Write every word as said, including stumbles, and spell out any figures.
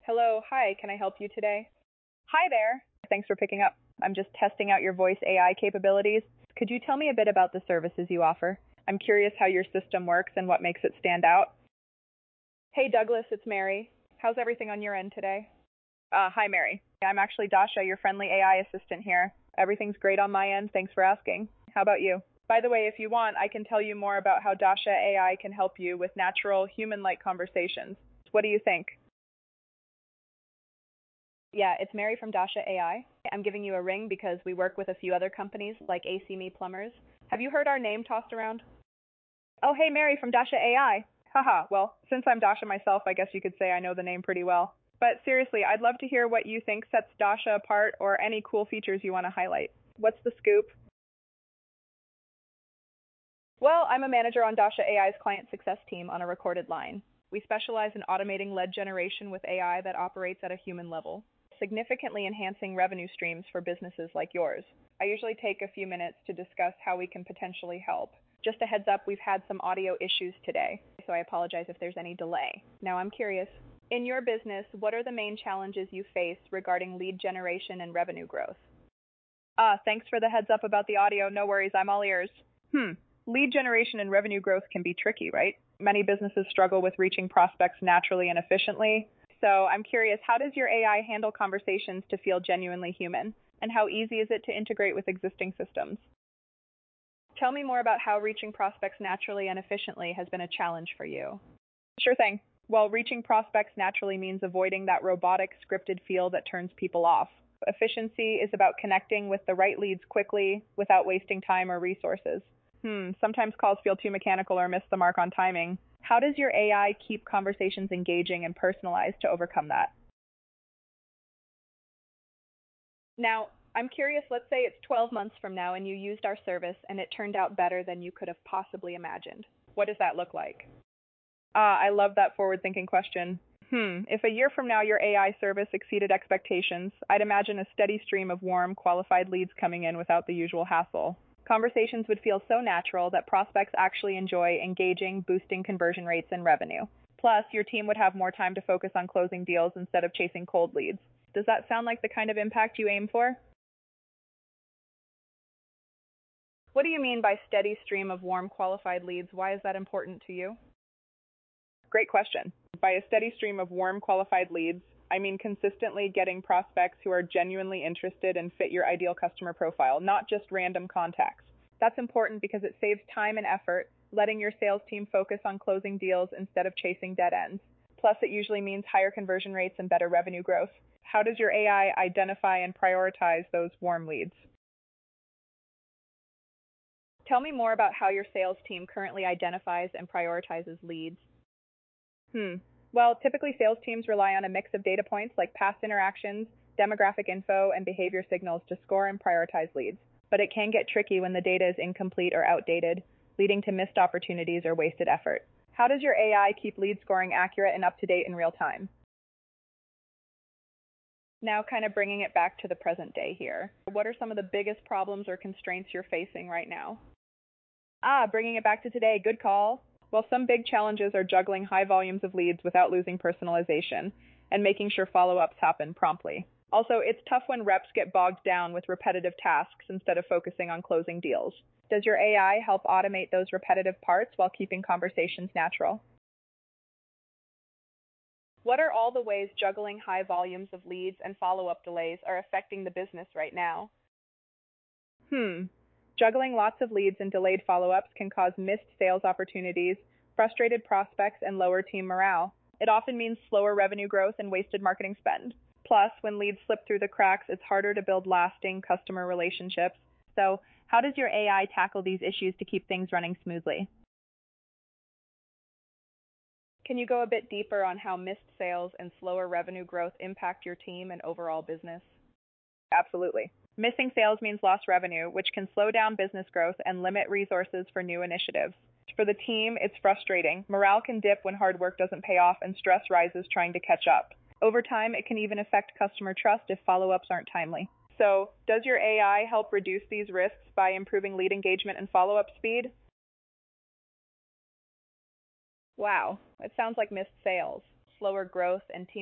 Hello, hi, can I help you today? Hi there. Thanks for picking up. I'm just testing out your voice A I capabilities. Could you tell me a bit about the services you offer? I'm curious how your system works and what makes it stand out. Hey Douglas, it's Mary. How's everything on your end today? Uh, hi Mary. I'm actually Dasha, your friendly A I assistant here. Everything's great on my end, thanks for asking. How about you? By the way, if you want, I can tell you more about how Dasha A I can help you with natural, human-like conversations. What do you think? Yeah, it's Mary from Dasha A I. I'm giving you a ring because we work with a few other companies like A C M E Plumbers. Have you heard our name tossed around? Oh, hey, Mary from Dasha A I. Haha, well, since I'm Dasha myself, I guess you could say I know the name pretty well. But seriously, I'd love to hear what you think sets Dasha apart or any cool features you want to highlight. What's the scoop? Well, I'm a manager on Dasha A I's client success team on a recorded line. We specialize in automating lead generation with A I that operates at a human level, significantly enhancing revenue streams for businesses like yours. I usually take a few minutes to discuss how we can potentially help. Just a heads up, we've had some audio issues today, so I apologize if there's any delay. Now I'm curious, in your business, what are the main challenges you face regarding lead generation and revenue growth? Ah, thanks for the heads up about the audio. No worries, I'm all ears. Hmm. Lead generation and revenue growth can be tricky, right? Many businesses struggle with reaching prospects naturally and efficiently. So I'm curious, how does your A I handle conversations to feel genuinely human? And how easy is it to integrate with existing systems? Tell me more about how reaching prospects naturally and efficiently has been a challenge for you. Sure thing. Well, reaching prospects naturally means avoiding that robotic, scripted feel that turns people off. Efficiency is about connecting with the right leads quickly without wasting time or resources. Hmm, sometimes calls feel too mechanical or miss the mark on timing. How does your A I keep conversations engaging and personalized to overcome that? Now, I'm curious, let's say it's twelve months from now and you used our service and it turned out better than you could have possibly imagined. What does that look like? Ah, I love that forward-thinking question. Hmm, if a year from now your A I service exceeded expectations, I'd imagine a steady stream of warm, qualified leads coming in without the usual hassle. Conversations would feel so natural that prospects actually enjoy engaging, boosting conversion rates and revenue. Plus, your team would have more time to focus on closing deals instead of chasing cold leads. Does that sound like the kind of impact you aim for? What do you mean by steady stream of warm, qualified leads? Why is that important to you? Great question. By a steady stream of warm, qualified leads, I mean consistently getting prospects who are genuinely interested and fit your ideal customer profile, not just random contacts. That's important because it saves time and effort, letting your sales team focus on closing deals instead of chasing dead ends. Plus, it usually means higher conversion rates and better revenue growth. How does your A I identify and prioritize those warm leads? Tell me more about how your sales team currently identifies and prioritizes leads. Hmm. Well, typically sales teams rely on a mix of data points like past interactions, demographic info, and behavior signals to score and prioritize leads. But it can get tricky when the data is incomplete or outdated, leading to missed opportunities or wasted effort. How does your A I keep lead scoring accurate and up to date in real time? Now, kind of bringing it back to the present day here. What are some of the biggest problems or constraints you're facing right now? Ah, bringing it back to today, good call. Well, some big challenges are juggling high volumes of leads without losing personalization and making sure follow-ups happen promptly. Also, it's tough when reps get bogged down with repetitive tasks instead of focusing on closing deals. Does your A I help automate those repetitive parts while keeping conversations natural? What are all the ways juggling high volumes of leads and follow-up delays are affecting the business right now? Hmm. Juggling lots of leads and delayed follow-ups can cause missed sales opportunities, frustrated prospects, and lower team morale. It often means slower revenue growth and wasted marketing spend. Plus, when leads slip through the cracks, it's harder to build lasting customer relationships. So, how does your A I tackle these issues to keep things running smoothly? Can you go a bit deeper on how missed sales and slower revenue growth impact your team and overall business? Absolutely. Missing sales means lost revenue, which can slow down business growth and limit resources for new initiatives. For the team, it's frustrating. Morale can dip when hard work doesn't pay off and stress rises trying to catch up. Over time, it can even affect customer trust if follow-ups aren't timely. So, does your A I help reduce these risks by improving lead engagement and follow-up speed? Wow, it sounds like missed sales, slower growth, and team